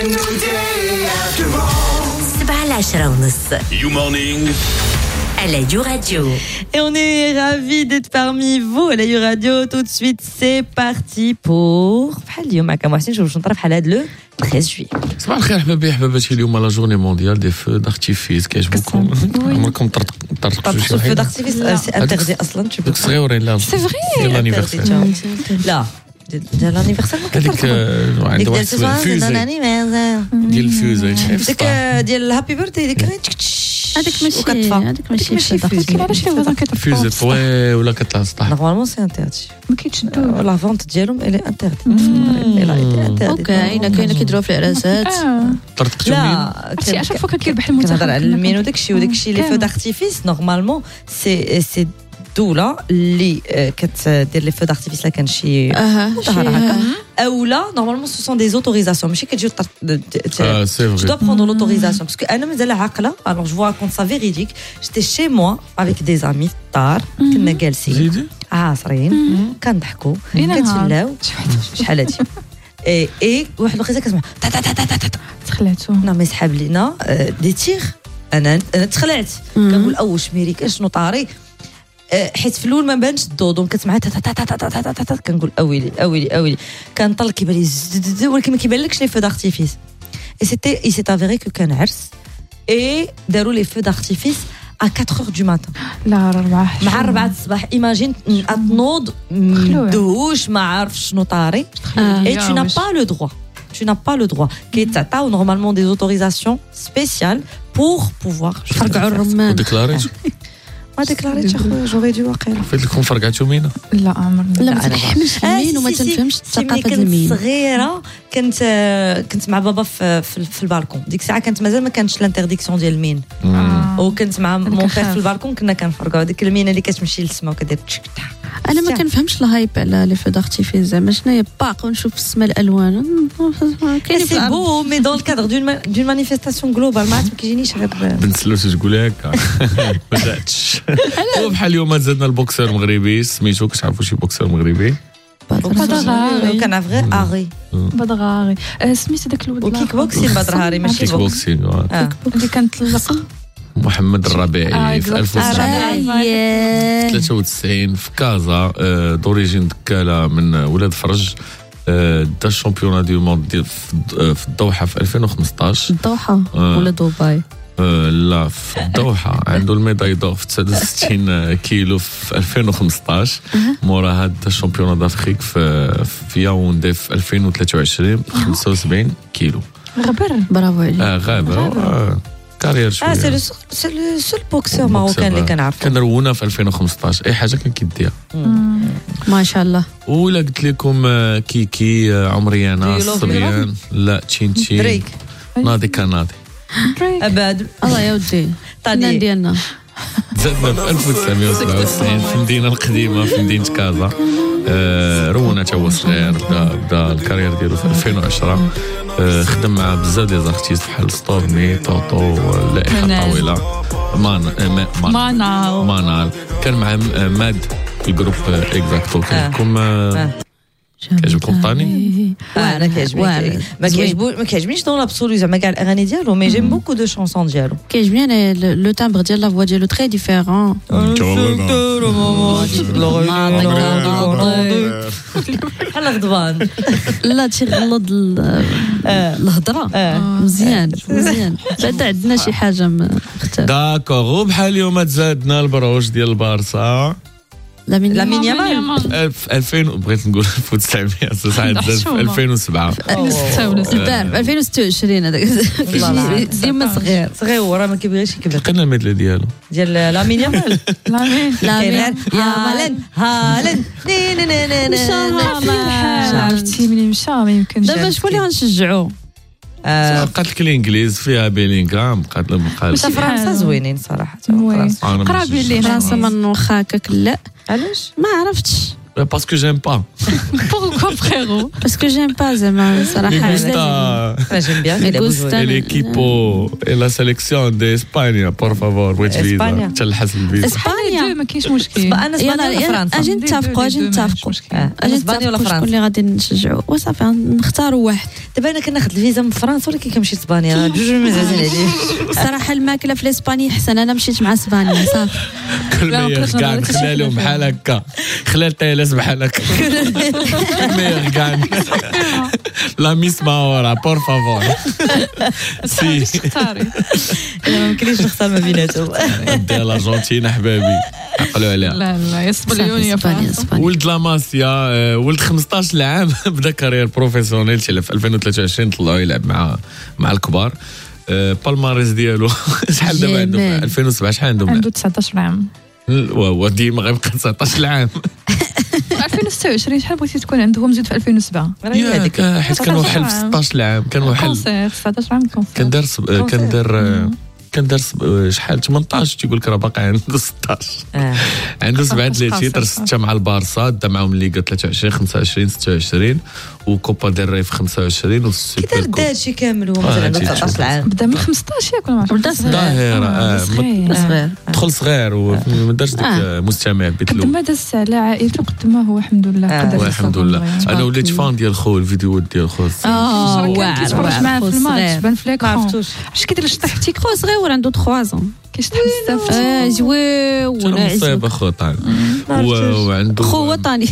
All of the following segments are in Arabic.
7:10. You Morning à la Radio. Et on est ravis d'être parmi vous à la Radio. Tout de suite, c'est parti pour اليوم معكم محسن شوف نطرح على هذا لو 13 juillet. صباح الخير حبابي حباباتي اليوم لا جورني مونديال دي فو دارتيفيس كيعجبكم عمركم طرقتوا شي فو حاجه دارتيفيس سي انتردي اصلا tu دوك صغيورين لا سي فري لانيفرسير لا ديال لانيفرسير ما هذيك عندها واحد الفيوزه ديال الفيوزه ديك ديال الهابي بيرثدي ديك هذاك ماشي فيوزه علاش الوزن كتطفى فيوزه طويله ولا كتطلع السطح نورمالمون سي انتردي ما كيتشدوا لا فونت ديالهم الي انتردي في المغرب الا ايتي انتردي كاينه كيديروها في العراسات طرقتوا مين لا سي اشاك فوا كيربح المنتخب كنهضر على المين وداكشي لي فو دارتيفيس نورمالمون سي الدوله اللي كتدير لي فو دارتيفيس لا كان شي ظهر هكا اولا نورمالمون سو سون دي زوتوريزاسيون ماشي كتجي سي tu dois prendre l'autorisation parce que انا مازال عاقله alors je vous raconte ça véridique j'étais chez moi avec des amis الدار كنا جالسين عاصرين كنضحكوا كنتفلاو شحال هادي اي واحد الوقيته كنسمع تخلعتو نو ما يسحب لينا دي تيغ انا تخلعت كنقول اوش ميريكا شنو طاري حيت في الاول ما بانش الضوض كتسمع كنقول اويلي كنطلق كيبان لي ولكن ما كيبانلكش لي فو دارتيفيس اي سيت افيري كو كان عرس اي داروا لي فو دارتيفيس à 4h du matin لا 4 مع 4 الصباح ايماجين تنوض مدهوش ما عارف شنو طاري et tu n'as pas le droit كيتعطاو نورمالمون دي اوتوريزاسيون سبيسيال pour pouvoir فرقعوا الرمان وديكلاريت ما ديكلاريتش اخويا جوغي دو واقيلا فايت لكم فرقعتوا مينا لا عمرنا لا ما تنحملش المين وما تنفهمش الثقافه ديال المين كنت صغيره كنت مع بابا في البالكون ديك الساعه كانت مازال ما كانش الانترديكسيون ديال المين وكنت مع مون بير في البالكون كنا كنفرقعوا ديك المينه اللي كتمشي للسما وكدير انا ما كنفهمش الهايب على لي فو دارتيفيس زعما شناهي باق ونشوف في السماء الالوان كاين سي بو مي دون الكادر دون مانيفيستاسيون جلوبال ما كيجينيش غير بنت سلوت تقولي هكا ما داتش وبحال اليوم زدنا البوكسر المغربي سميتو كتعرفوا شي بوكسر مغربي كان غير اغي بدغاري سميت داك الولد وكيك بوكسين بدرهاري ماشي كيك بوكسين اللي كانت اللقب محمد الربيعي في 1993 في كازا دوريجين دكاله من ولاد فرج دا الشامبيون دو موند في الدوحه في 2015 الدوحه ولا دبي لا في الدوحه عنده الميداي دور في 69 كيلو في 2015 مورا هاد الشامبيون دافريك في ياوندي في 2023 75 كيلو غبر برافو عليك غابر كارير شويه سي لو سول بوكسور ماروكان اللي كنعرفو كان رونا في 2015 اي حاجه كان كيديها ما شاء الله ولا قلت لكم كيكي عمريانا صبيان لا تشينتشي دريك ناضي كناضي اباد الله يا ودي الفنان ديالنا زدنا في 1997 في المدينه القديمه في مدينه كازا رونا تا هو صغير بدا الكارير ديالو في 2010 خدم مع بزاف ديال زارتيست بحال ستورمي طوطو لائحه طويله مانال كان مع ماد في الجروب اكزاكتو كيعجبكم كيعجبكم طاني انا كيعجبني ما كيعجبنيش دون لابسولو زعما كاع الاغاني ديالو مي جيم بوكو دو شانسون ديالو كيعجبني انا لو تامبر ديال لا فوا ديالو تري ديفيرون بحال غضبان لا تيغلط الهضره مزيان بعد عندنا شي حاجه مختلفه داكوغ وبحال اليوم تزادنا البروج ديال البارسا لامين يامال في 2000 بغيت نقول 1900 ساعه زاد في 2007 في 2026 هذاك ديما صغير راه ما كيبغيش يكبر لقينا الميدلي ديالو ديال لامين يامال هالند عرفتي ملي مشى ما يمكنش دابا شكون اللي غنشجعوه بقات لك الانجليز فيها بيلينغهام بقات فرنسا زوينين صراحه قرابين لينا فرنسا من واخا هكاك لا علاش ما عرفتش Parce que j'aime pas. Pourquoi frérot? Parce que j'aime pas زعما صراحة. j'aime bien el equipo et la sélection d'Espagne por favor بغيت فيزا تلحس الفيزا. اسبانيا ما كاينش مشكل. انا اسبانيا ولا فرنسا اجي نتفقوا اسبانيا ولا فرنسا شكون اللي غادي نشجعوا وصافي نختاروا واحد. دابا انا كناخذ الفيزا من فرنسا ولكن كنمشي اسبانيا جوج مزازين عليه. صراحة الماكلة في الاسباني احسن. انا مشيت مع اسبانيا صافي. كل ما يرجع خلالهم بحال هكا خلال تايلس بحال هكا كل ما يرجع لا ميسما ورا بور فافور سي اختاري. ما يمكنليش نختار ما بيناتهم. ديال الارجنتين حبابي عقلوا عليها. لا يصبليون يا فرنسا. ولد لاماسيا ولد 15 عام بدا كارير بروفيسيونيل في 2023 طلعوا يلعب مع الكبار. بالماريس ديالو شحال دابا عندهم 2007 شحال عندهم؟ عنده 19 عام. وديما غيبقى 19 عام. 2026 شحال بغيتي تكون عندهم زيد في 2007 حيت كان وحل في 16 عام كان وحل 19 عام كندار شحال 18 تيقول لك راه باقي عنده 16 عنده 7 تيتر 6 مع البارسا دا معاهم ليغا 23 25 26 وكوبا ديل ري في 25 والسوبر كي دار هادشي كامل هو مثلا عنده 19 عام بدا من 15 ياك ولا ما بدا صغير دخل صغير وما دارش ديك مستمع بيتلو قد ما داز على عائلته قد ما هو الحمد لله قدر الحمد لله. انا وليت فان ديال خو الفيديوهات ديال خو كيتفرج معاه في الماتش بان في ليكرون اش كيدير الشطيح تيك خو صغير عنده 3 ans كيشطح بزاف زوين صعيب اخو طال وعنده خو وطني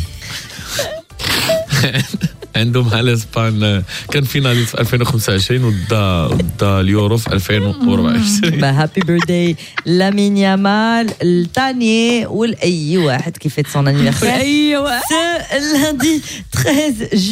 عندهم مع الاسبان كان فيناليست في 2025 ودا اليورو في 2024. هابي بيرثداي لامين يامال الثاني ولاي واحد كيفيت سون انيفرسير اي واحد lundi 13